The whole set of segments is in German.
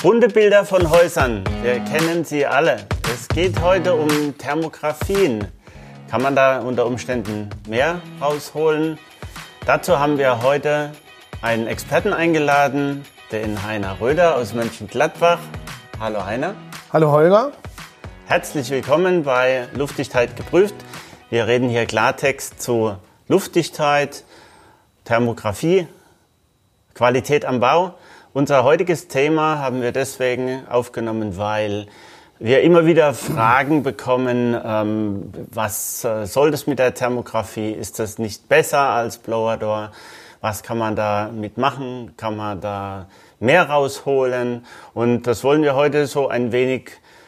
Bunte Bilder von Häusern, wir kennen sie alle. Es geht heute um Thermografien. Kann man da unter Umständen mehr rausholen? Dazu haben wir heute einen Experten eingeladen, den Heiner Röder aus Mönchengladbach. Hallo Heiner. Hallo Holger. Herzlich willkommen bei Luftdichtheit geprüft. Wir reden hier Klartext zu Luftdichtheit, Thermografie, Qualität am Bau. Unser heutiges Thema haben wir deswegen aufgenommen, weil wir immer wieder Fragen bekommen, was soll das mit der Thermografie? Ist das nicht besser als Blower Door? Was kann man da mitmachen? Kann man da mehr rausholen? Und das wollen wir heute so ein wenig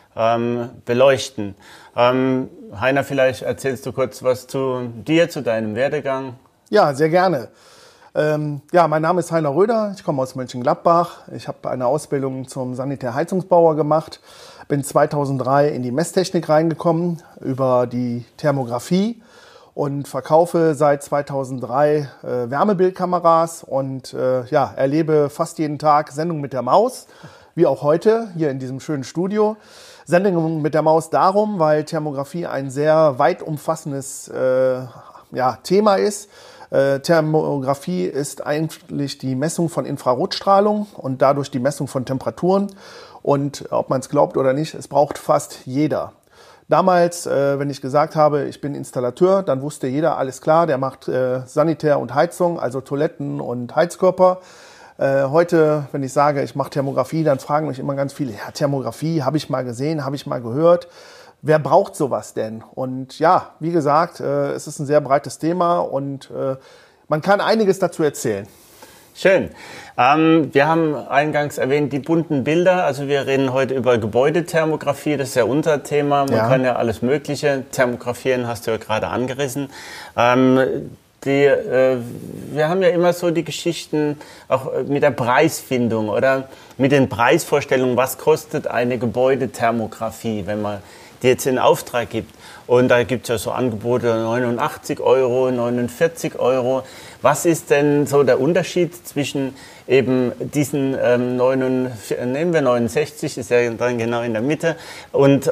beleuchten. Heiner, vielleicht erzählst du kurz was zu dir, zu deinem Werdegang. Ja, sehr gerne. Mein Name ist Heiner Röder, ich komme aus Mönchengladbach. Ich habe eine Ausbildung zum Sanitärheizungsbauer gemacht, bin 2003 in die Messtechnik reingekommen über die Thermografie und verkaufe seit 2003 Wärmebildkameras und erlebe fast jeden Tag Sendung mit der Maus, wie auch heute hier in diesem schönen Studio. Sendung mit der Maus darum, weil Thermografie ein sehr weit umfassendes Thema ist. Thermografie ist eigentlich die Messung von Infrarotstrahlung und dadurch die Messung von Temperaturen. Und ob man es glaubt oder nicht, es braucht fast jeder. Damals, wenn ich gesagt habe, ich bin Installateur, dann wusste jeder, alles klar, der macht Sanitär und Heizung, also Toiletten und Heizkörper. Heute, wenn ich sage, ich mache Thermografie, dann fragen mich immer ganz viele, ja, Thermografie, habe ich mal gesehen, habe ich mal gehört. Wer braucht sowas denn? Und ja, wie gesagt, es ist ein sehr breites Thema und man kann einiges dazu erzählen. Schön. Wir haben eingangs erwähnt, die bunten Bilder. Also wir reden heute über Gebäudethermografie, das ist ja unser Thema. Man kann ja alles Mögliche thermografieren, hast du ja gerade angerissen. Wir haben ja immer so die Geschichten auch mit der Preisfindung oder mit den Preisvorstellungen, was kostet eine Gebäudethermografie, wenn man die jetzt in Auftrag gibt. Und da gibt es ja so Angebote 89 Euro, 49 Euro. Was ist denn so der Unterschied zwischen eben diesen nehmen wir 69, ist ja dann genau in der Mitte. Und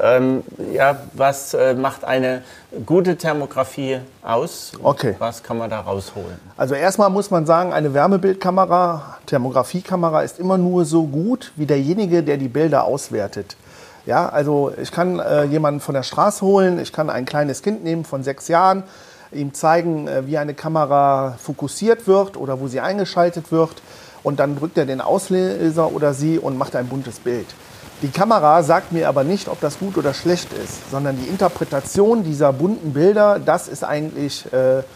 was macht eine gute Thermografie aus? Okay. Was kann man da rausholen? Also erstmal muss man sagen, eine Wärmebildkamera, Thermografiekamera ist immer nur so gut wie derjenige, der die Bilder auswertet. Ja, also ich kann jemanden von der Straße holen, ich kann ein kleines Kind nehmen von 6 Jahren, ihm zeigen, wie eine Kamera fokussiert wird oder wo sie eingeschaltet wird und dann drückt er den Auslöser oder sie und macht ein buntes Bild. Die Kamera sagt mir aber nicht, ob das gut oder schlecht ist, sondern die Interpretation dieser bunten Bilder, das ist eigentlich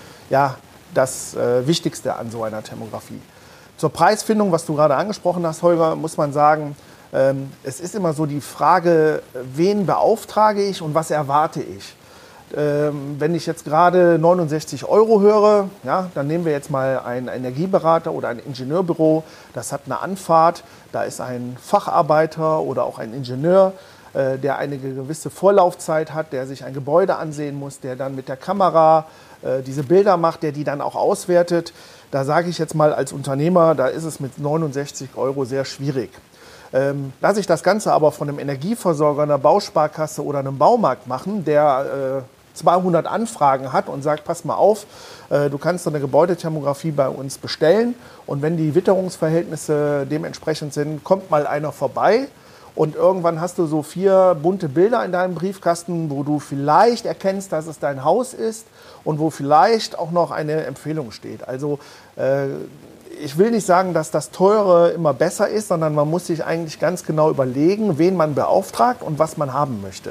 das Wichtigste an so einer Thermografie. Zur Preisfindung, was du gerade angesprochen hast, Holger, muss man sagen, es ist immer so die Frage, wen beauftrage ich und was erwarte ich. Wenn ich jetzt gerade 69 Euro höre, ja, dann nehmen wir jetzt mal einen Energieberater oder ein Ingenieurbüro, das hat eine Anfahrt, da ist ein Facharbeiter oder auch ein Ingenieur, der eine gewisse Vorlaufzeit hat, der sich ein Gebäude ansehen muss, der dann mit der Kamera diese Bilder macht, der die dann auch auswertet. Da sage ich jetzt mal als Unternehmer, da ist es mit 69 Euro sehr schwierig. Lasse ich das Ganze aber von einem Energieversorger, einer Bausparkasse oder einem Baumarkt machen, der 200 Anfragen hat und sagt, pass mal auf, du kannst eine Gebäudethermografie bei uns bestellen und wenn die Witterungsverhältnisse dementsprechend sind, kommt mal einer vorbei und irgendwann hast du so 4 bunte Bilder in deinem Briefkasten, wo du vielleicht erkennst, dass es dein Haus ist und wo vielleicht auch noch eine Empfehlung steht. Also ich will nicht sagen, dass das Teure immer besser ist, sondern man muss sich eigentlich ganz genau überlegen, wen man beauftragt und was man haben möchte.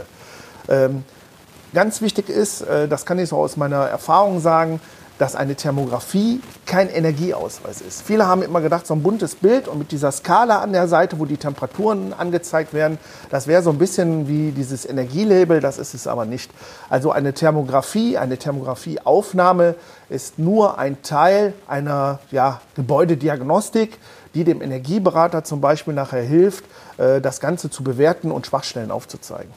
Ganz wichtig ist, das kann ich so aus meiner Erfahrung sagen, dass eine Thermografie kein Energieausweis ist. Viele haben immer gedacht, so ein buntes Bild und mit dieser Skala an der Seite, wo die Temperaturen angezeigt werden, das wäre so ein bisschen wie dieses Energielabel, das ist es aber nicht. Also eine Thermografieaufnahme ist nur ein Teil einer Gebäudediagnostik, die dem Energieberater zum Beispiel nachher hilft, das Ganze zu bewerten und Schwachstellen aufzuzeigen.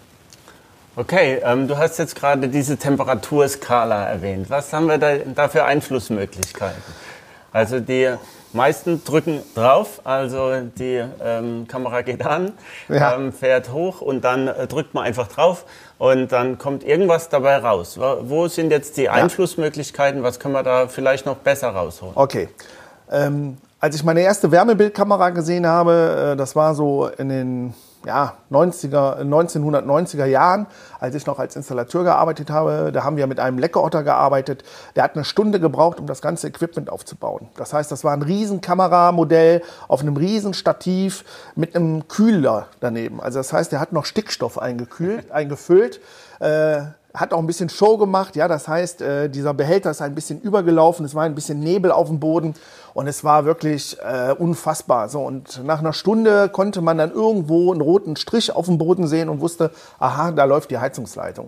Okay, du hast jetzt gerade diese Temperaturskala erwähnt. Was haben wir da für Einflussmöglichkeiten? Also meisten drücken drauf, also die Kamera geht an, fährt hoch und dann drückt man einfach drauf und dann kommt irgendwas dabei raus. Wo sind jetzt die Einflussmöglichkeiten? Was können wir da vielleicht noch besser rausholen? Okay. Als ich meine erste Wärmebildkamera gesehen habe, das war so in den 1990er Jahren, als ich noch als Installateur gearbeitet habe. Da haben wir mit einem Leckeotter gearbeitet. Der hat 1 Stunde gebraucht, um das ganze Equipment aufzubauen. Das heißt, das war ein riesen Kameramodell auf einem riesen Stativ mit einem Kühler daneben. Also das heißt, der hat noch Stickstoff eingefüllt. Hat auch ein bisschen Show gemacht, ja, das heißt, dieser Behälter ist ein bisschen übergelaufen, es war ein bisschen Nebel auf dem Boden und es war wirklich unfassbar. So, und nach 1 Stunde konnte man dann irgendwo einen roten Strich auf dem Boden sehen und wusste, aha, da läuft die Heizungsleitung.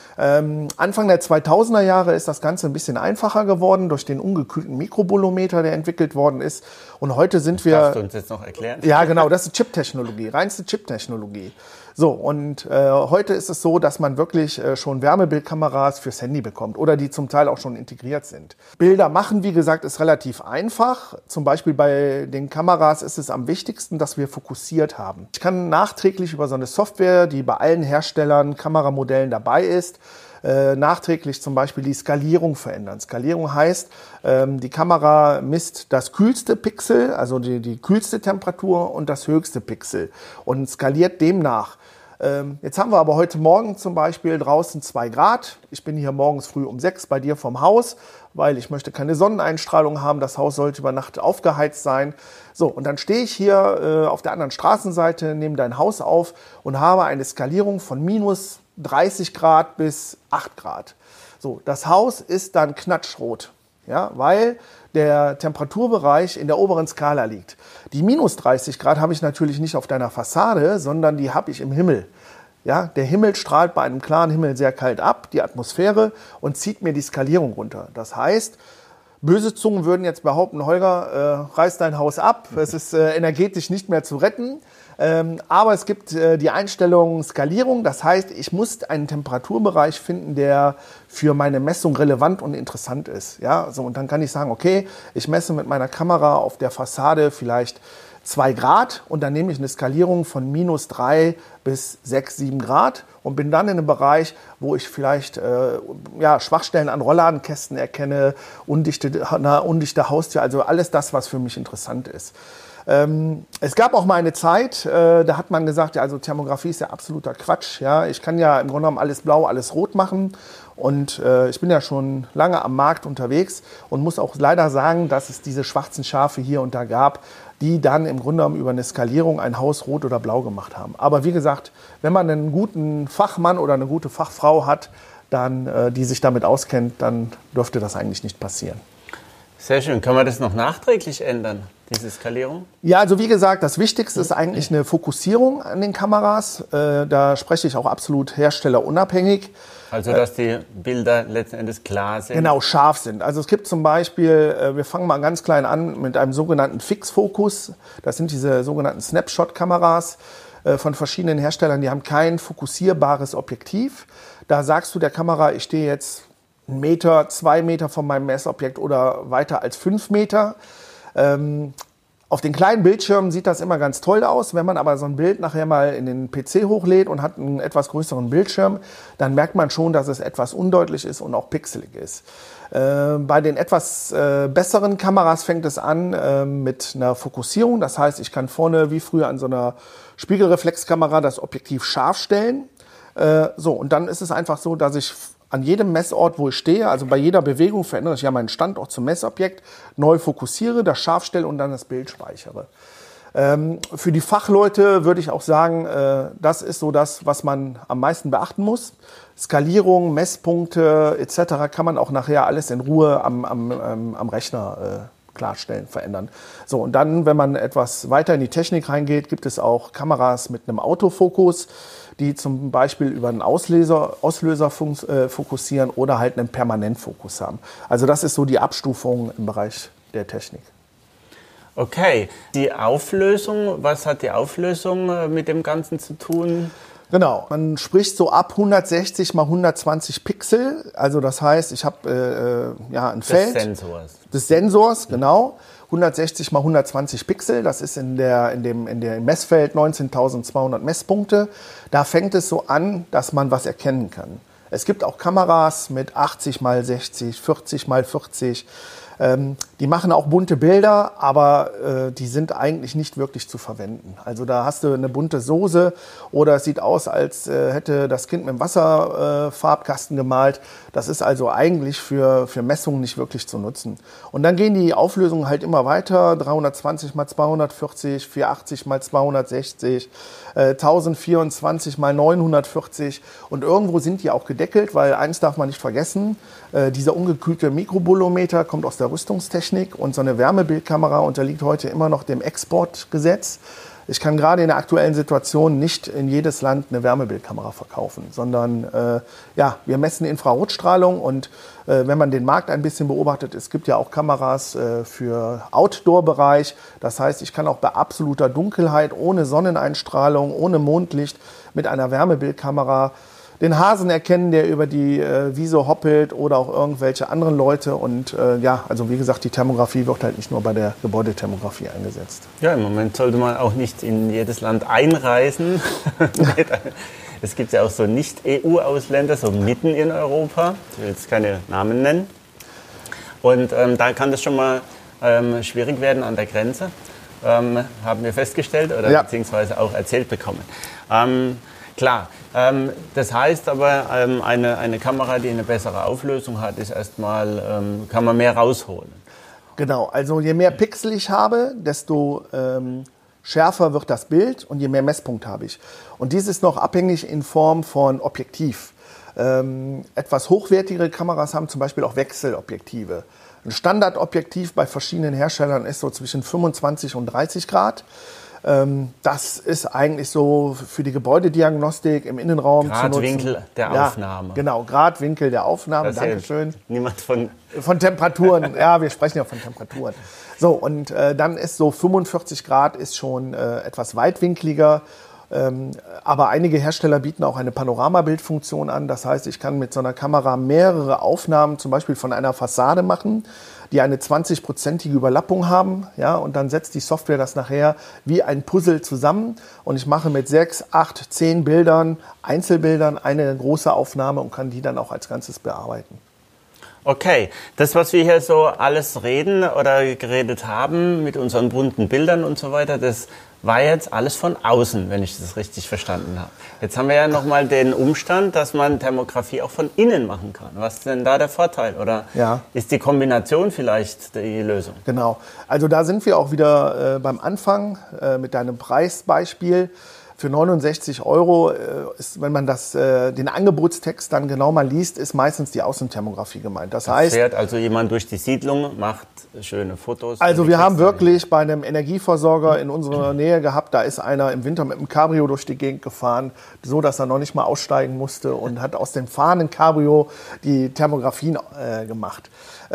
Anfang der 2000er Jahre ist das Ganze ein bisschen einfacher geworden durch den ungekühlten Mikrobolometer, der entwickelt worden ist. Und heute sind wir... Darfst du uns jetzt noch erklären? Ja, genau, das ist Chip-Technologie, reinste Chip-Technologie. So, und heute ist es so, dass man wirklich schon Wärmebildkameras fürs Handy bekommt oder die zum Teil auch schon integriert sind. Bilder machen, wie gesagt, ist relativ einfach. Zum Beispiel bei den Kameras ist es am wichtigsten, dass wir fokussiert haben. Ich kann nachträglich über so eine Software, die bei allen Herstellern, Kameramodellen dabei ist, nachträglich zum Beispiel die Skalierung verändern. Skalierung heißt, die Kamera misst das kühlste Pixel, also die kühlste Temperatur und das höchste Pixel und skaliert demnach. Jetzt haben wir aber heute Morgen zum Beispiel draußen 2 Grad. Ich bin hier morgens früh um 6 bei dir vom Haus, weil ich möchte keine Sonneneinstrahlung haben. Das Haus sollte über Nacht aufgeheizt sein. So, und dann stehe ich hier auf der anderen Straßenseite, nehme dein Haus auf und habe eine Skalierung von minus 30 Grad bis 8 Grad. So, das Haus ist dann knatschrot, ja, weil der Temperaturbereich in der oberen Skala liegt. Die minus 30 Grad habe ich natürlich nicht auf deiner Fassade, sondern die habe ich im Himmel. Ja, der Himmel strahlt bei einem klaren Himmel sehr kalt ab, die Atmosphäre, und zieht mir die Skalierung runter. Das heißt, böse Zungen würden jetzt behaupten, Holger, reiß dein Haus ab, es ist energetisch nicht mehr zu retten. Aber es gibt die Einstellung Skalierung, das heißt, ich muss einen Temperaturbereich finden, der für meine Messung relevant und interessant ist. Ja, so, und dann kann ich sagen, okay, ich messe mit meiner Kamera auf der Fassade vielleicht 2 Grad und dann nehme ich eine Skalierung von minus 3 bis 6, 7 Grad und bin dann in einem Bereich, wo ich vielleicht Schwachstellen an Rollladenkästen erkenne, undichte Haustür, also alles das, was für mich interessant ist. Es gab auch mal eine Zeit, da hat man gesagt, ja, also Thermografie ist ja absoluter Quatsch. Ja, ich kann ja im Grunde genommen alles blau, alles rot machen. Und ich bin ja schon lange am Markt unterwegs und muss auch leider sagen, dass es diese schwarzen Schafe hier und da gab, die dann im Grunde genommen über eine Skalierung ein Haus rot oder blau gemacht haben. Aber wie gesagt, wenn man einen guten Fachmann oder eine gute Fachfrau hat, dann, die sich damit auskennt, dann dürfte das eigentlich nicht passieren. Sehr schön. Kann man das noch nachträglich ändern, diese Skalierung? Ja, also wie gesagt, das Wichtigste ist eigentlich eine Fokussierung an den Kameras. Da spreche ich auch absolut herstellerunabhängig. Also, dass die Bilder letzten Endes klar sind. Genau, scharf sind. Also es gibt zum Beispiel, wir fangen mal ganz klein an mit einem sogenannten Fixfokus. Das sind diese sogenannten Snapshot-Kameras von verschiedenen Herstellern. Die haben kein fokussierbares Objektiv. Da sagst du der Kamera, ich stehe jetzt 1 Meter, 2 Meter von meinem Messobjekt oder weiter als 5 Meter. Auf den kleinen Bildschirmen sieht das immer ganz toll aus. Wenn man aber so ein Bild nachher mal in den PC hochlädt und hat einen etwas größeren Bildschirm, dann merkt man schon, dass es etwas undeutlich ist und auch pixelig ist. Bei den etwas besseren Kameras fängt es an mit einer Fokussierung. Das heißt, ich kann vorne wie früher an so einer Spiegelreflexkamera das Objektiv scharf stellen. Und dann ist es einfach so, dass ich an jedem Messort, wo ich stehe, also bei jeder Bewegung verändere ich ja meinen Standort zum Messobjekt, neu fokussiere, das scharf stelle und dann das Bild speichere. Für die Fachleute würde ich auch sagen, das ist so das, was man am meisten beachten muss. Skalierung, Messpunkte etc. kann man auch nachher alles in Ruhe am Rechner klarstellen, verändern. So, und dann, wenn man etwas weiter in die Technik reingeht, gibt es auch Kameras mit einem Autofokus, die zum Beispiel über einen Auslöser fokussieren oder halt einen Permanentfokus haben. Also das ist so die Abstufung im Bereich der Technik. Okay, die Auflösung, was hat die Auflösung mit dem Ganzen zu tun? Genau, man spricht so ab 160 mal 120 Pixel. Also das heißt, ich habe ein Feld des Sensors. Des Sensors, genau. 160 mal 120 Pixel, das ist in dem Messfeld 19.200 Messpunkte. Da fängt es so an, dass man was erkennen kann. Es gibt auch Kameras mit 80 mal 60, 40 mal 40. Die machen auch bunte Bilder, aber die sind eigentlich nicht wirklich zu verwenden. Also da hast du eine bunte Soße oder es sieht aus, als hätte das Kind mit dem Wasserfarbkasten gemalt. Das ist also eigentlich für Messungen nicht wirklich zu nutzen. Und dann gehen die Auflösungen halt immer weiter, 320 mal 240, 480 mal 260, 1024 mal 940 und irgendwo sind die auch gedeckelt, weil eins darf man nicht vergessen, dieser ungekühlte Mikrobolometer kommt aus der Rüstungstechnik und so eine Wärmebildkamera unterliegt heute immer noch dem Exportgesetz. Ich kann gerade in der aktuellen Situation nicht in jedes Land eine Wärmebildkamera verkaufen, sondern wir messen Infrarotstrahlung und wenn man den Markt ein bisschen beobachtet, es gibt ja auch Kameras für Outdoor-Bereich. Das heißt, ich kann auch bei absoluter Dunkelheit, ohne Sonneneinstrahlung, ohne Mondlicht mit einer Wärmebildkamera den Hasen erkennen, der über die Wiese hoppelt oder auch irgendwelche anderen Leute. Und also wie gesagt, die Thermografie wird halt nicht nur bei der Gebäudethermografie eingesetzt. Ja, im Moment sollte man auch nicht in jedes Land einreisen. Es gibt ja auch so Nicht-EU-Ausländer, so mitten in Europa. Ich will jetzt keine Namen nennen. Und da kann das schon mal schwierig werden an der Grenze, haben wir festgestellt oder beziehungsweise auch erzählt bekommen. Klar, das heißt aber, eine Kamera, die eine bessere Auflösung hat, ist erstmal, kann man mehr rausholen. Genau, also je mehr Pixel ich habe, desto schärfer wird das Bild und je mehr Messpunkt habe ich. Und dies ist noch abhängig in Form von Objektiv. Etwas hochwertigere Kameras haben zum Beispiel auch Wechselobjektive. Ein Standardobjektiv bei verschiedenen Herstellern ist so zwischen 25 und 30 Grad. Das ist eigentlich so für die Gebäudediagnostik im Innenraum zu nutzen. Gradwinkel der Aufnahme. Genau, Gradwinkel der Aufnahme, dankeschön. Niemand von Temperaturen, ja, wir sprechen ja von Temperaturen. So, und dann ist so 45 Grad ist schon etwas weitwinkliger. Aber einige Hersteller bieten auch eine Panoramabildfunktion an. Das heißt, ich kann mit so einer Kamera mehrere Aufnahmen zum Beispiel von einer Fassade machen, die eine 20-prozentige Überlappung haben. Ja, und dann setzt die Software das nachher wie ein Puzzle zusammen. Und ich mache mit 6, 8, 10 Bildern, Einzelbildern eine große Aufnahme und kann die dann auch als Ganzes bearbeiten. Okay, das, was wir hier so alles reden oder geredet haben mit unseren bunten Bildern und so weiter, das war jetzt alles von außen, wenn ich das richtig verstanden habe. Jetzt haben wir ja nochmal den Umstand, dass man Thermografie auch von innen machen kann. Was ist denn da der Vorteil? Oder ist die Kombination vielleicht die Lösung? Genau, also da sind wir auch wieder beim Anfang mit deinem Preisbeispiel. Für 69 € ist, wenn man den Angebotstext dann genau mal liest, ist meistens die Außenthermografie gemeint. Das heißt, fährt also jemand durch die Siedlung, macht schöne Fotos. Also wir haben wirklich bei einem Energieversorger in unserer Nähe gehabt, da ist einer im Winter mit einem Cabrio durch die Gegend gefahren, so dass er noch nicht mal aussteigen musste und hat aus dem fahrenden Cabrio die Thermografien gemacht.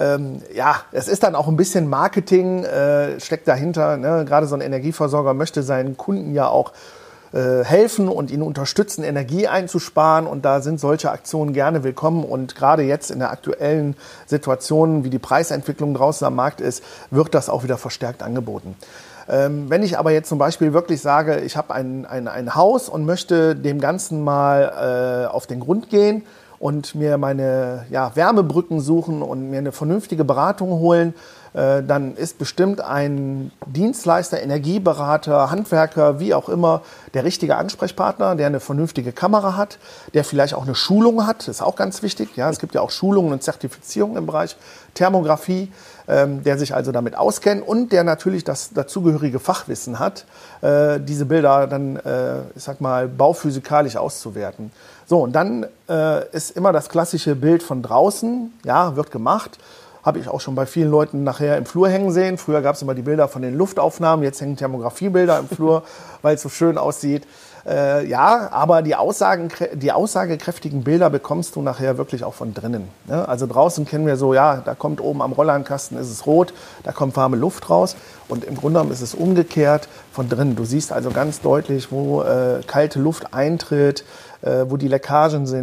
Es ist dann auch ein bisschen Marketing, steckt dahinter. Ne? Gerade so ein Energieversorger möchte seinen Kunden ja auch helfen und ihnen unterstützen, Energie einzusparen. Und da sind solche Aktionen gerne willkommen. Und gerade jetzt in der aktuellen Situation, wie die Preisentwicklung draußen am Markt ist, wird das auch wieder verstärkt angeboten. Wenn ich aber jetzt zum Beispiel wirklich sage, ich habe ein Haus und möchte dem Ganzen mal auf den Grund gehen und mir meine Wärmebrücken suchen und mir eine vernünftige Beratung holen, dann ist bestimmt ein Dienstleister, Energieberater, Handwerker, wie auch immer, der richtige Ansprechpartner, der eine vernünftige Kamera hat, der vielleicht auch eine Schulung hat, das ist auch ganz wichtig. Ja, es gibt ja auch Schulungen und Zertifizierungen im Bereich Thermografie, der sich also damit auskennt und der natürlich das dazugehörige Fachwissen hat, diese Bilder dann, bauphysikalisch auszuwerten. So, und dann ist immer das klassische Bild von draußen, wird gemacht. Habe ich auch schon bei vielen Leuten nachher im Flur hängen sehen. Früher gab es immer die Bilder von den Luftaufnahmen, jetzt hängen Thermografiebilder im Flur, weil es so schön aussieht. Aber die aussagekräftigen Bilder bekommst du nachher wirklich auch von drinnen. Ne? Also draußen kennen wir so, da kommt oben am Rollladenkasten ist es rot, da kommt warme Luft raus. Und im Grunde genommen ist es umgekehrt von drinnen. Du siehst also ganz deutlich, wo kalte Luft eintritt, wo die Leckagen sind.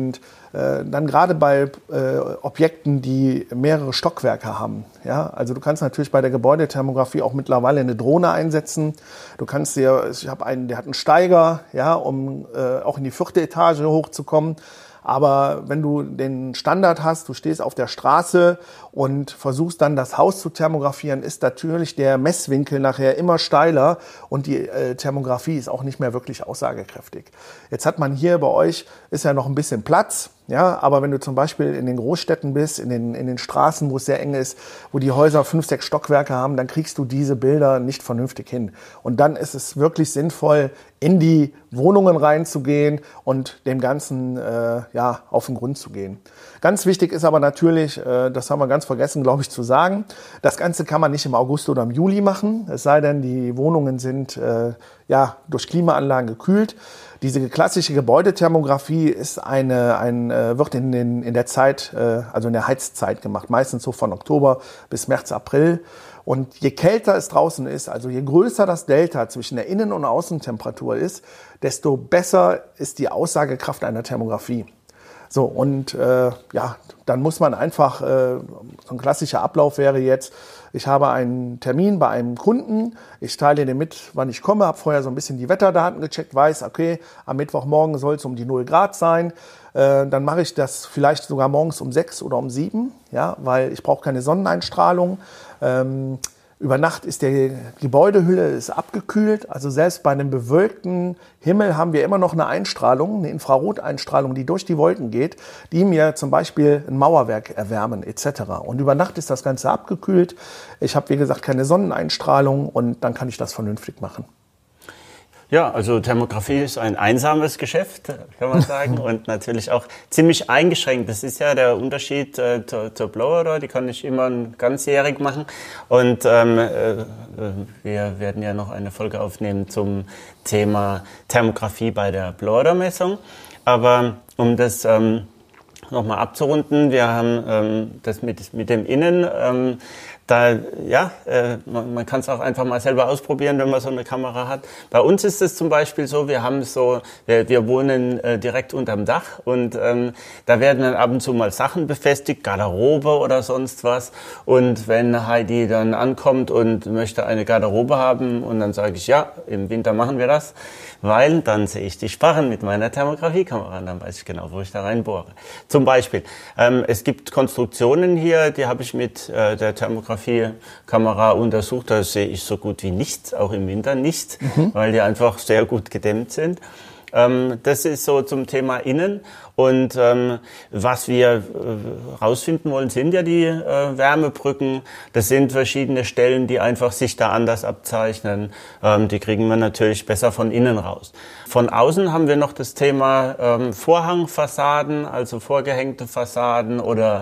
Dann gerade bei Objekten, die mehrere Stockwerke haben. Ja? Also du kannst natürlich bei der Gebäudethermografie auch mittlerweile eine Drohne einsetzen. Du kannst ich habe einen, der hat einen Steiger, ja, um auch in die 4. Etage hochzukommen. Aber wenn du den Standard hast, du stehst auf der Straße und versuchst dann das Haus zu thermografieren, ist natürlich der Messwinkel nachher immer steiler und die Thermografie ist auch nicht mehr wirklich aussagekräftig. Jetzt hat man hier bei euch, ist ja noch ein bisschen Platz. Ja, aber wenn du zum Beispiel in den Großstädten bist, in den Straßen, wo es sehr eng ist, wo die Häuser 5, 6 Stockwerke haben, dann kriegst du diese Bilder nicht vernünftig hin. Und dann ist es wirklich sinnvoll, in die Wohnungen reinzugehen und dem Ganzen auf den Grund zu gehen. Ganz wichtig ist aber natürlich, das haben wir ganz vergessen, glaube ich, zu sagen, das Ganze kann man nicht im August oder im Juli machen, es sei denn, die Wohnungen sind durch Klimaanlagen gekühlt. Diese klassische Gebäudethermografie ist wird in der Zeit, also in der Heizzeit gemacht, meistens so von Oktober bis März, April. Und je kälter es draußen ist, also je größer das Delta zwischen der Innen- und Außentemperatur ist, desto besser ist die Aussagekraft einer Thermografie. So, und dann muss man einfach, so ein klassischer Ablauf wäre jetzt, ich habe einen Termin bei einem Kunden, ich teile dem mit, wann ich komme, habe vorher so ein bisschen die Wetterdaten gecheckt, weiß, okay, am Mittwochmorgen soll es um die 0 Grad sein. Dann mache ich das vielleicht sogar morgens um 6 oder um 7, ja, weil ich brauche keine Sonneneinstrahlung. Über Nacht ist die Gebäudehülle abgekühlt, also selbst bei einem bewölkten Himmel haben wir immer noch eine Einstrahlung, eine Infraroteinstrahlung, die durch die Wolken geht, die mir zum Beispiel ein Mauerwerk erwärmen etc. Und über Nacht ist das Ganze abgekühlt. Ich habe, wie gesagt, keine Sonneneinstrahlung und dann kann ich das vernünftig machen. Ja, also Thermografie ist ein einsames Geschäft, kann man sagen, und natürlich auch ziemlich eingeschränkt. Das ist ja der Unterschied zur Blower, die kann ich immer ganzjährig machen. Und wir werden ja noch eine Folge aufnehmen zum Thema Thermografie bei der Blower-Messung. Aber um das nochmal abzurunden, wir haben das mit dem Innen. Man kann es auch einfach mal selber ausprobieren, wenn man so eine Kamera hat. Bei uns ist es zum Beispiel so, wir wohnen direkt unterm Dach und da werden dann ab und zu mal Sachen befestigt, Garderobe oder sonst was. Und wenn Heidi dann ankommt und möchte eine Garderobe haben und dann sage ich, ja, im Winter machen wir das, weil dann sehe ich die Sparren mit meiner Thermografiekamera und dann weiß ich genau, wo ich da reinbohre. Zum Beispiel, es gibt Konstruktionen hier, die habe ich mit der Thermografiekamera untersucht, da sehe ich so gut wie nichts, auch im Winter nicht, weil die einfach sehr gut gedämmt sind. Das ist so zum Thema Innen. Und was wir rausfinden wollen, sind ja die Wärmebrücken. Das sind verschiedene Stellen, die einfach sich da anders abzeichnen. Die kriegen wir natürlich besser von innen raus. Von außen haben wir noch das Thema Vorhangfassaden, also vorgehängte Fassaden oder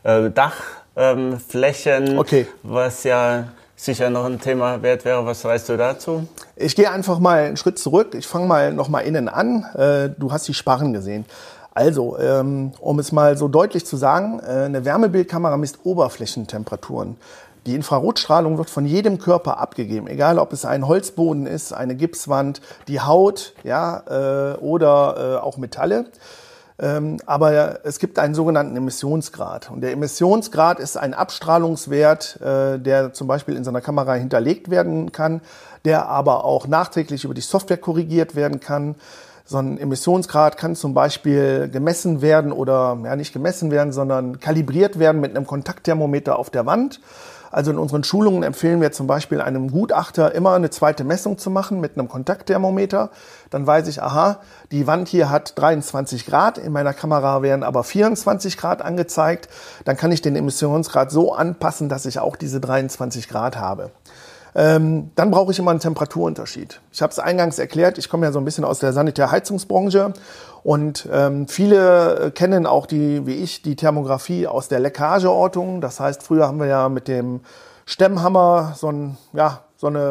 Dachflächen, was ja sicher noch ein Thema wert wäre. Was weißt du dazu? Ich gehe einfach mal einen Schritt zurück. Ich fange mal noch mal innen an. Du hast die Sparren gesehen. Also, um es mal so deutlich zu sagen, eine Wärmebildkamera misst Oberflächentemperaturen. Die Infrarotstrahlung wird von jedem Körper abgegeben, egal ob es ein Holzboden ist, eine Gipswand, die Haut, oder auch Metalle. Aber es gibt einen sogenannten Emissionsgrad. Und der Emissionsgrad ist ein Abstrahlungswert, der zum Beispiel in so einer Kamera hinterlegt werden kann, der aber auch nachträglich über die Software korrigiert werden kann. So ein Emissionsgrad kann zum Beispiel gemessen werden oder nicht gemessen werden, sondern kalibriert werden mit einem Kontaktthermometer auf der Wand. Also in unseren Schulungen empfehlen wir zum Beispiel einem Gutachter immer eine zweite Messung zu machen mit einem Kontaktthermometer. Dann weiß ich, aha, die Wand hier hat 23 Grad, in meiner Kamera werden aber 24 Grad angezeigt. Dann kann ich den Emissionsgrad so anpassen, dass ich auch diese 23 Grad habe. Dann brauche ich immer einen Temperaturunterschied. Ich habe es eingangs erklärt, ich komme ja so ein bisschen aus der Sanitärheizungsbranche und viele kennen auch wie ich die Thermografie aus der Leckageortung. Das heißt, früher haben wir ja mit dem Stemmhammer so eine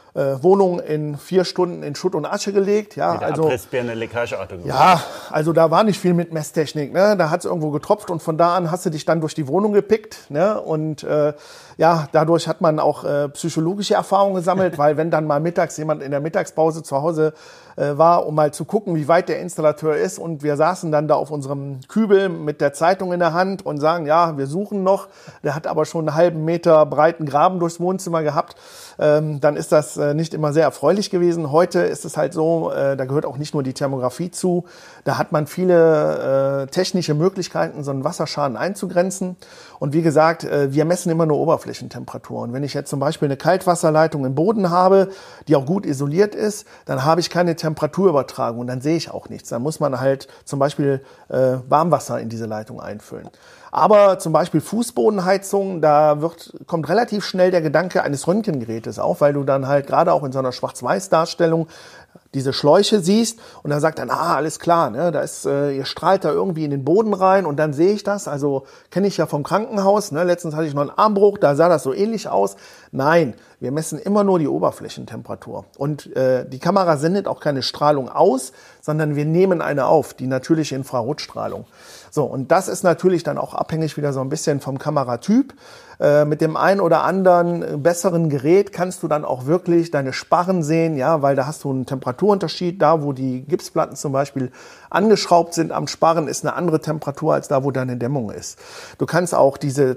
Wohnung in 4 Stunden in Schutt und Asche gelegt. Ja, Mit der also Abrissbirne Leckageauto gemacht. ja, also da war nicht viel mit Messtechnik. Ne? Da hat es irgendwo getropft und von da an hast du dich dann durch die Wohnung gepickt. Ne? Und ja, dadurch hat man auch psychologische Erfahrungen gesammelt, weil wenn dann mal mittags jemand in der Mittagspause zu Hause war, um mal zu gucken, wie weit der Installateur ist, und wir saßen dann da auf unserem Kübel mit der Zeitung in der Hand und sagen, ja, wir suchen noch. Der hat aber schon einen halben Meter breiten Graben durchs Wohnzimmer gehabt. Dann ist das nicht immer sehr erfreulich gewesen. Heute ist es halt so, da gehört auch nicht nur die Thermografie zu. Da hat man viele technische Möglichkeiten, so einen Wasserschaden einzugrenzen. Und wie gesagt, wir messen immer nur Oberflächentemperatur. Und wenn ich jetzt zum Beispiel eine Kaltwasserleitung im Boden habe, die auch gut isoliert ist, dann habe ich keine Temperaturübertragung und dann sehe ich auch nichts. Dann muss man halt zum Beispiel Warmwasser in diese Leitung einfüllen. Aber zum Beispiel Fußbodenheizung, da kommt relativ schnell der Gedanke eines Röntgengerätes auf, weil du dann halt gerade auch in so einer Schwarz-Weiß-Darstellung diese Schläuche siehst und dann sagt dann, alles klar, ne, ihr strahlt da irgendwie in den Boden rein und dann sehe ich das. Also kenne ich ja vom Krankenhaus, ne, letztens hatte ich noch einen Armbruch, da sah das so ähnlich aus. Nein, wir messen immer nur die Oberflächentemperatur und die Kamera sendet auch keine Strahlung aus, sondern wir nehmen eine auf, die natürliche Infrarotstrahlung. So, und das ist natürlich dann auch abhängig wieder so ein bisschen vom Kameratyp. Mit dem einen oder anderen besseren Gerät kannst du dann auch wirklich deine Sparren sehen, ja, weil da hast du einen Temperaturunterschied. Da, wo die Gipsplatten zum Beispiel angeschraubt sind am Sparren, ist eine andere Temperatur als da, wo deine Dämmung ist. Du kannst auch diese,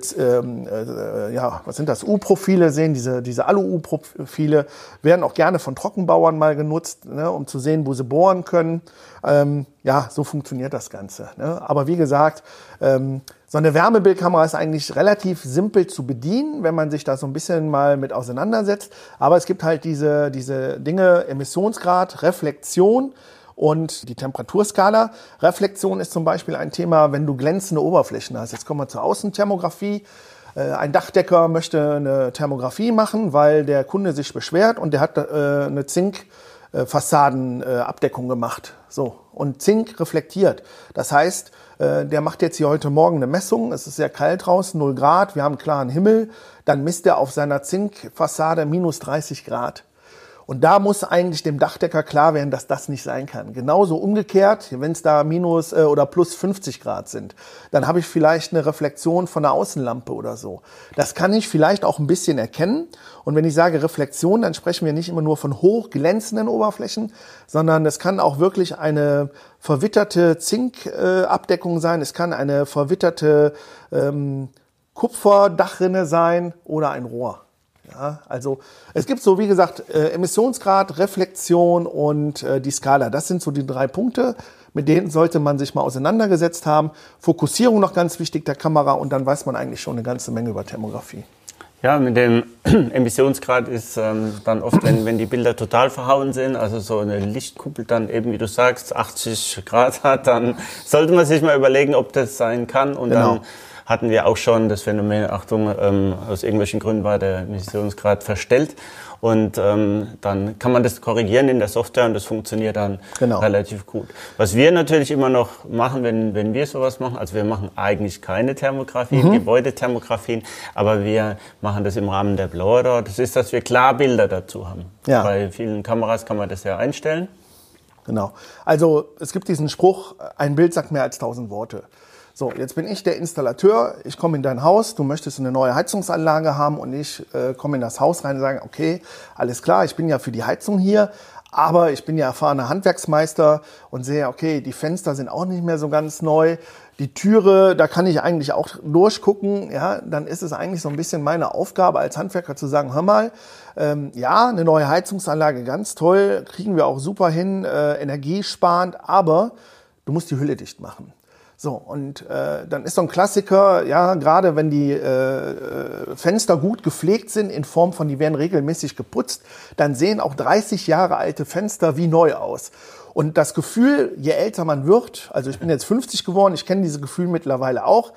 was sind das, U-Profile sehen, diese Alu-U-Profile werden auch gerne von Trockenbauern mal genutzt, ne, um zu sehen, wo sie bohren können. Ja, so funktioniert das Ganze. Ne? Aber wie gesagt, so eine Wärmebildkamera ist eigentlich relativ simpel zu bedienen, wenn man sich da so ein bisschen mal mit auseinandersetzt. Aber es gibt halt diese Dinge, Emissionsgrad, Reflexion und die Temperaturskala. Reflexion ist zum Beispiel ein Thema, wenn du glänzende Oberflächen hast. Jetzt kommen wir zur Außenthermografie. Ein Dachdecker möchte eine Thermografie machen, weil der Kunde sich beschwert und der hat eine Zinkfassadenabdeckung gemacht. So. Und Zink reflektiert. Das heißt, der macht jetzt hier heute Morgen eine Messung. Es ist sehr kalt draußen, 0 Grad. Wir haben klaren Himmel. Dann misst er auf seiner Zinkfassade minus 30 Grad. Und da muss eigentlich dem Dachdecker klar werden, dass das nicht sein kann. Genauso umgekehrt, wenn es da minus oder plus 50 Grad sind, dann habe ich vielleicht eine Reflexion von einer Außenlampe oder so. Das kann ich vielleicht auch ein bisschen erkennen. Und wenn ich sage Reflexion, dann sprechen wir nicht immer nur von hochglänzenden Oberflächen, sondern es kann auch wirklich eine verwitterte Zinkabdeckung sein. Es kann eine verwitterte Kupferdachrinne sein oder ein Rohr. Ja, also es gibt so, wie gesagt, Emissionsgrad, Reflexion und die Skala. Das sind so die 3 Punkte, mit denen sollte man sich mal auseinandergesetzt haben. Fokussierung noch ganz wichtig der Kamera und dann weiß man eigentlich schon eine ganze Menge über Thermografie. Ja, mit dem Emissionsgrad ist dann oft, wenn die Bilder total verhauen sind, also so eine Lichtkuppel dann eben, wie du sagst, 80 Grad hat, dann sollte man sich mal überlegen, ob das sein kann. Und genau. Dann hatten wir auch schon das Phänomen, Achtung, aus irgendwelchen Gründen war der Emissionsgrad verstellt. Und dann kann man das korrigieren in der Software und das funktioniert dann relativ gut. Was wir natürlich immer noch machen, wenn wir sowas machen, also wir machen eigentlich keine Thermografien, Gebäudethermografien, aber wir machen das im Rahmen der Blower. Das ist, dass wir Klarbilder dazu haben. Ja. Bei vielen Kameras kann man das ja einstellen. Genau. Also es gibt diesen Spruch, ein Bild sagt mehr als 1000 Worte. So, jetzt bin ich der Installateur, ich komme in dein Haus, du möchtest eine neue Heizungsanlage haben und ich komme in das Haus rein und sage, okay, alles klar, ich bin ja für die Heizung hier, aber ich bin ja erfahrener Handwerksmeister und sehe, okay, die Fenster sind auch nicht mehr so ganz neu, die Türe, da kann ich eigentlich auch durchgucken, ja, dann ist es eigentlich so ein bisschen meine Aufgabe als Handwerker zu sagen, hör mal, ja, eine neue Heizungsanlage, ganz toll, kriegen wir auch super hin, energiesparend, aber du musst die Hülle dicht machen. So, und dann ist so ein Klassiker, ja, gerade wenn die Fenster gut gepflegt sind, in Form von, die werden regelmäßig geputzt, dann sehen auch 30 Jahre alte Fenster wie neu aus. Und das Gefühl, je älter man wird, also ich bin jetzt 50 geworden, ich kenne dieses Gefühl mittlerweile auch,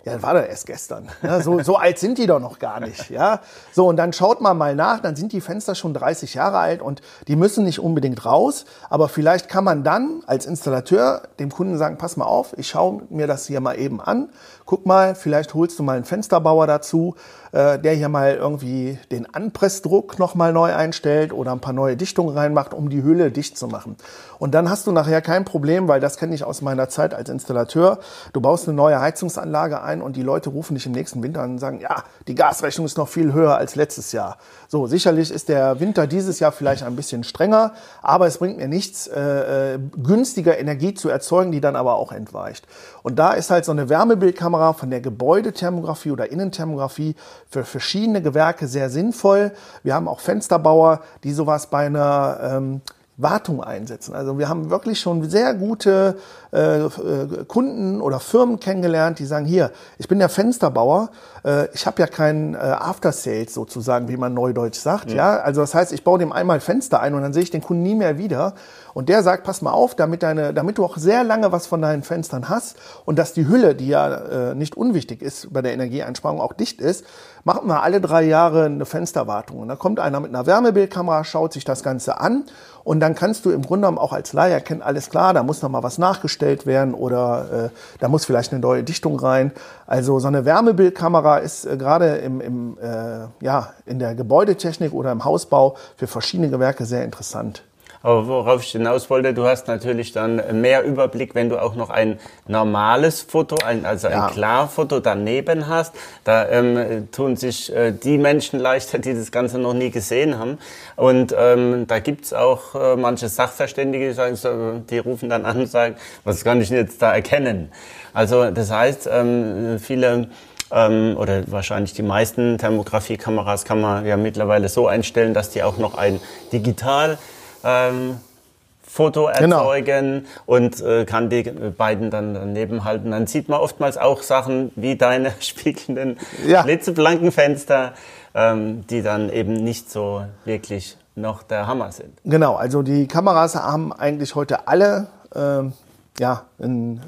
Ja, war doch erst gestern. Ja, so alt sind die doch noch gar nicht. Ja? So, und dann schaut man mal nach, dann sind die Fenster schon 30 Jahre alt und die müssen nicht unbedingt raus. Aber vielleicht kann man dann als Installateur dem Kunden sagen, pass mal auf, ich schaue mir das hier mal eben an. Guck mal, vielleicht holst du mal einen Fensterbauer dazu, der hier mal irgendwie den Anpressdruck nochmal neu einstellt oder ein paar neue Dichtungen reinmacht, um die Hülle dicht zu machen. Und dann hast du nachher kein Problem, weil das kenne ich aus meiner Zeit als Installateur. Du baust eine neue Heizungsanlage ein und die Leute rufen dich im nächsten Winter an und sagen, ja, die Gasrechnung ist noch viel höher als letztes Jahr. So, sicherlich ist der Winter dieses Jahr vielleicht ein bisschen strenger, aber es bringt mir nichts, günstiger Energie zu erzeugen, die dann aber auch entweicht. Und da ist halt so eine Wärmebildkamera von der Gebäudethermografie oder Innenthermografie für verschiedene Gewerke sehr sinnvoll. Wir haben auch Fensterbauer, die sowas bei einer Wartung einsetzen. Also wir haben wirklich schon sehr gute Kunden oder Firmen kennengelernt, die sagen, hier, ich bin der Fensterbauer, ich habe ja keinen After-Sales sozusagen, wie man neudeutsch sagt. Ja? Also das heißt, ich baue dem einmal Fenster ein und dann sehe ich den Kunden nie mehr wieder. Und der sagt, pass mal auf, damit du auch sehr lange was von deinen Fenstern hast und dass die Hülle, die ja nicht unwichtig ist bei der Energieeinsparung, auch dicht ist, machen wir alle 3 Jahre eine Fensterwartung. Und da kommt einer mit einer Wärmebildkamera, schaut sich das Ganze an und dann kannst du im Grunde genommen auch als Laie erkennen, alles klar, da muss noch mal was nachgestellt werden oder da muss vielleicht eine neue Dichtung rein. Also so eine Wärmebildkamera ist gerade in der Gebäudetechnik oder im Hausbau für verschiedene Gewerke sehr interessant. Aber worauf ich hinaus wollte, du hast natürlich dann mehr Überblick, wenn du auch noch ein normales Foto, ein Klarfoto daneben hast. Da tun sich die Menschen leichter, die das Ganze noch nie gesehen haben. Und da gibt's auch manche Sachverständige, die rufen dann an und sagen, was kann ich denn jetzt da erkennen? Also das heißt, viele oder wahrscheinlich die meisten Thermografiekameras kann man ja mittlerweile so einstellen, dass die auch noch ein digital Foto erzeugen und kann die beiden dann daneben halten. Dann sieht man oftmals auch Sachen wie deine spiegelnden, blitzeblanken Fenster, die dann eben nicht so wirklich noch der Hammer sind. Genau, also die Kameras haben eigentlich heute alle eine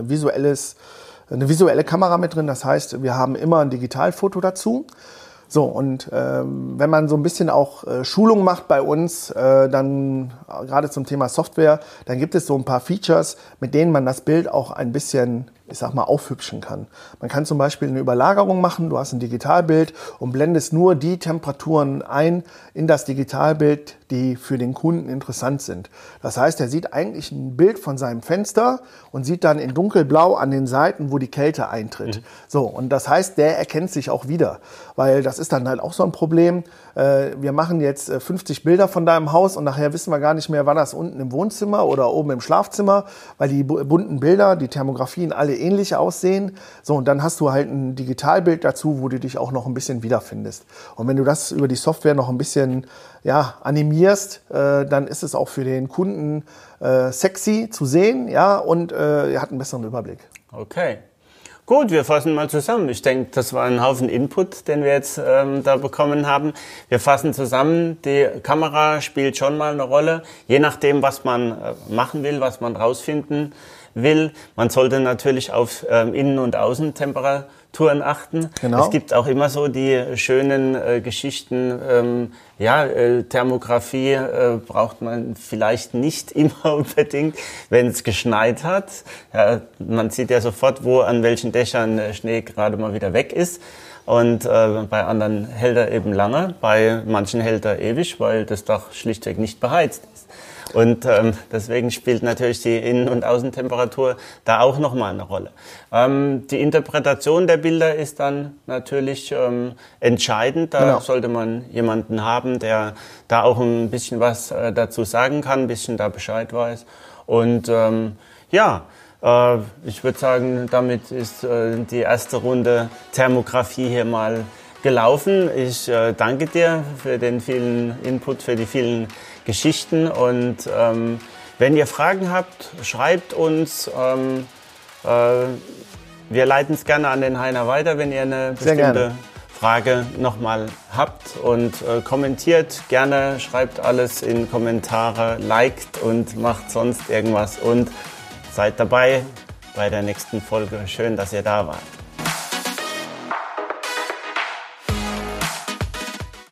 visuelle Kamera mit drin. Das heißt, wir haben immer ein Digitalfoto dazu. So, und wenn man so ein bisschen auch Schulung macht bei uns, dann gerade zum Thema Software, dann gibt es so ein paar Features, mit denen man das Bild auch ein bisschen, ich sag mal, aufhübschen kann. Man kann zum Beispiel eine Überlagerung machen, du hast ein Digitalbild und blendest nur die Temperaturen ein in das Digitalbild, die für den Kunden interessant sind. Das heißt, er sieht eigentlich ein Bild von seinem Fenster und sieht dann in dunkelblau an den Seiten, wo die Kälte eintritt. So, und das heißt, der erkennt sich auch wieder, weil das ist dann halt auch so ein Problem. Wir machen jetzt 50 Bilder von deinem Haus und nachher wissen wir gar nicht mehr, war das unten im Wohnzimmer oder oben im Schlafzimmer, weil die bunten Bilder, die Thermografien alle ähnlich aussehen. So, und dann hast du halt ein Digitalbild dazu, wo du dich auch noch ein bisschen wiederfindest. Und wenn du das über die Software noch ein bisschen animierst, dann ist es auch für den Kunden sexy zu sehen, und er hat einen besseren Überblick. Okay. Gut, wir fassen mal zusammen. Ich denke, das war ein Haufen Input, den wir jetzt da bekommen haben. Wir fassen zusammen, die Kamera spielt schon mal eine Rolle, je nachdem, was man machen will, was man rausfinden will. Man sollte natürlich auf Innen- und Außentemperaturen achten. Genau. Es gibt auch immer so die schönen Geschichten, Thermografie braucht man vielleicht nicht immer unbedingt, wenn es geschneit hat. Ja, man sieht ja sofort, wo an welchen Dächern Schnee gerade mal wieder weg ist. Und bei anderen hält er eben lange, bei manchen hält er ewig, weil das Dach schlichtweg nicht beheizt ist. Und deswegen spielt natürlich die Innen- und Außentemperatur da auch nochmal eine Rolle. Die Interpretation der Bilder ist dann natürlich entscheidend. Da sollte man jemanden haben, der da auch ein bisschen was dazu sagen kann, ein bisschen da Bescheid weiß. Und ich würde sagen, damit ist die erste Runde Thermografie hier mal gelaufen. Ich danke dir für den vielen Input, für die vielen Geschichten und wenn ihr Fragen habt, schreibt uns. Wir leiten es gerne an den Heiner weiter, wenn ihr eine bestimmte Frage nochmal habt und kommentiert gerne, schreibt alles in Kommentare, liked und macht sonst irgendwas und seid dabei bei der nächsten Folge. Schön, dass ihr da wart.